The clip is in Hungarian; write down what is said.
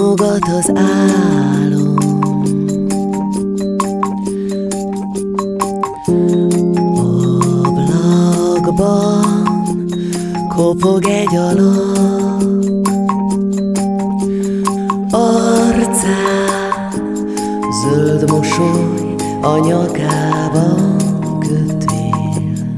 Simogat az álom, ablakban kopog egy alak, arcán zöld mosoly a nyakában.